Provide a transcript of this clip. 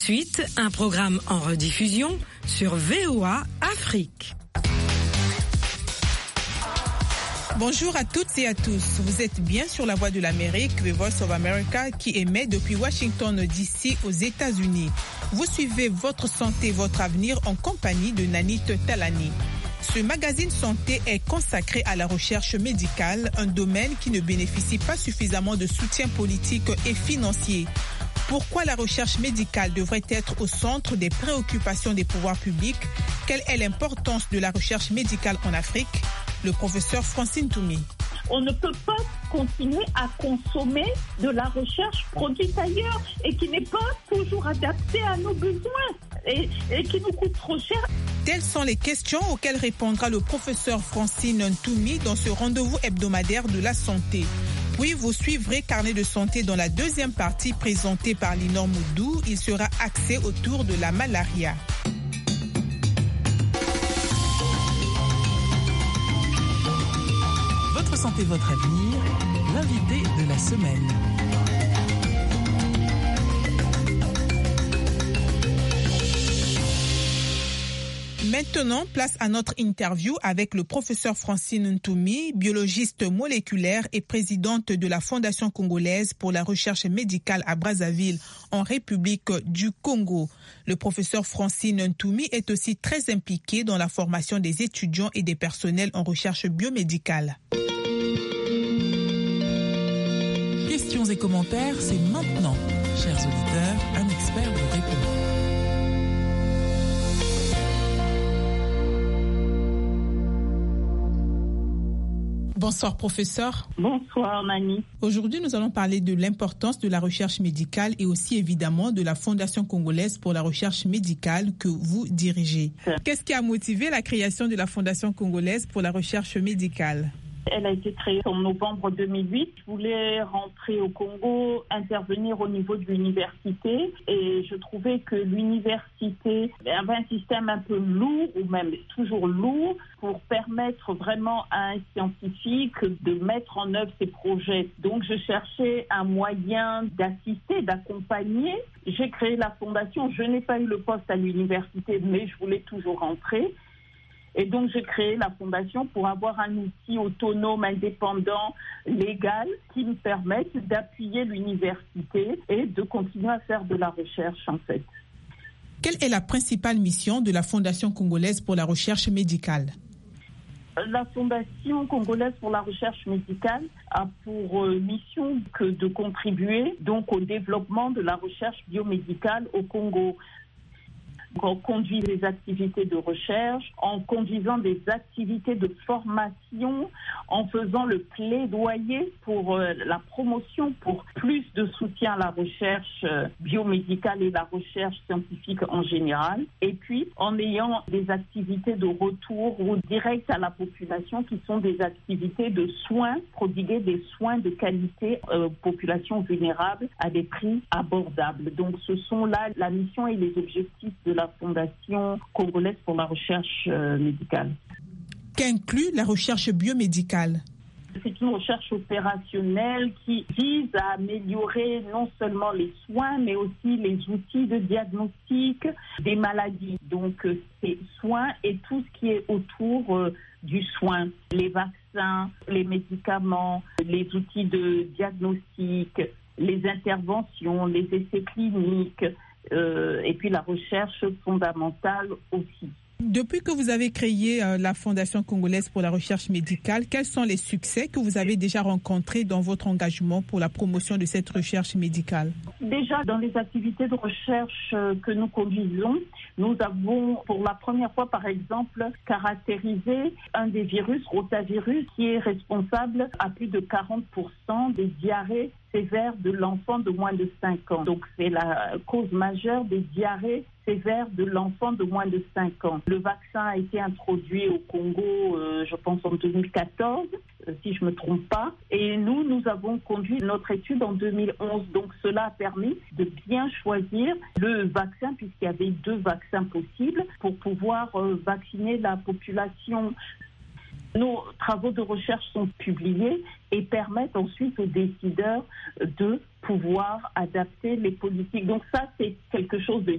Suite, un programme en rediffusion sur VOA Afrique. Bonjour à toutes et à tous. Vous êtes bien sur la Voix de l'Amérique, The Voice of America, qui émet depuis Washington DC aux États-Unis. Vous suivez Votre santé, votre avenir en compagnie de Nanit Talani. Ce magazine santé est consacré à la recherche médicale, un domaine qui ne bénéficie pas suffisamment de soutien politique et financier. Pourquoi la recherche médicale devrait être au centre des préoccupations des pouvoirs publics? Quelle est l'importance de la recherche médicale en Afrique? Le professeur Francine Toumi. On ne peut pas continuer à consommer de la recherche produite ailleurs et qui n'est pas toujours adaptée à nos besoins et qui nous coûte trop cher. Telles sont les questions auxquelles répondra le professeur Francine Toumi dans ce rendez-vous hebdomadaire de la santé. Puis vous suivrez Carnet de santé dans la deuxième partie présentée par Linor Moudou. Il sera axé autour de la malaria. Votre santé, votre avenir, l'invité de la semaine. Maintenant, place à notre interview avec le professeur Francine Toumi, biologiste moléculaire et présidente de la Fondation congolaise pour la recherche médicale à Brazzaville, en République du Congo. Le professeur Francine Toumi est aussi très impliqué dans la formation des étudiants et des personnels en recherche biomédicale. Questions et commentaires, c'est maintenant. Chers auditeurs, un expert vous répond. Bonsoir professeur. Bonsoir Nani. Aujourd'hui, nous allons parler de l'importance de la recherche médicale et aussi évidemment de la Fondation congolaise pour la recherche médicale que vous dirigez. Qu'est-ce qui a motivé la création de la Fondation congolaise pour la recherche médicale ? Elle a été créée en novembre 2008. Je voulais rentrer au Congo, intervenir au niveau de l'université et je trouvais que l'université avait un système un peu lourd ou même toujours lourd pour permettre vraiment à un scientifique de mettre en œuvre ses projets. Donc je cherchais un moyen d'assister, d'accompagner. J'ai créé la fondation. Je n'ai pas eu le poste à l'université, mais je voulais toujours rentrer. Et donc, j'ai créé la fondation pour avoir un outil autonome, indépendant, légal, qui me permette d'appuyer l'université et de continuer à faire de la recherche, en fait. Quelle est la principale mission de la Fondation congolaise pour la recherche médicale ? La Fondation congolaise pour la recherche médicale a pour mission que de contribuer donc au développement de la recherche biomédicale au Congo. On conduit des activités de recherche, en conduisant des activités de formation, en faisant le plaidoyer pour la promotion, pour plus de soutien à la recherche biomédicale et la recherche scientifique en général, et puis en ayant des activités de retour ou direct à la population qui sont des activités de soins, prodiguer des soins de qualité aux populations vulnérables à des prix abordables. Donc ce sont là la mission et les objectifs de la Fondation congolaise pour la recherche médicale. Qu'inclut la recherche biomédicale ? C'est une recherche opérationnelle qui vise à améliorer non seulement les soins, mais aussi les outils de diagnostic des maladies. Donc, ces soins et tout ce qui est autour du soin, les vaccins, les médicaments, les outils de diagnostic, les interventions, les essais cliniques, et puis la recherche fondamentale aussi. Depuis que vous avez créé la Fondation congolaise pour la recherche médicale, quels sont les succès que vous avez déjà rencontrés dans votre engagement pour la promotion de cette recherche médicale? Déjà, dans les activités de recherche que nous conduisons, nous avons pour la première fois, par exemple, caractérisé un des virus, rotavirus, qui est responsable à plus de 40% des diarrhées sévères de l'enfant de moins de 5 ans. Donc, c'est la cause majeure des diarrhées sévères de l'enfant de moins de 5 ans. Le vaccin a été introduit au Congo, je pense en 2014, si je ne me trompe pas. Et nous avons conduit notre étude en 2011. Donc cela a permis de bien choisir le vaccin, puisqu'il y avait 2 vaccins possibles, pour pouvoir vacciner la population. Nos travaux de recherche sont publiés et permettent ensuite aux décideurs de pouvoir adapter les politiques. Donc ça, c'est quelque chose de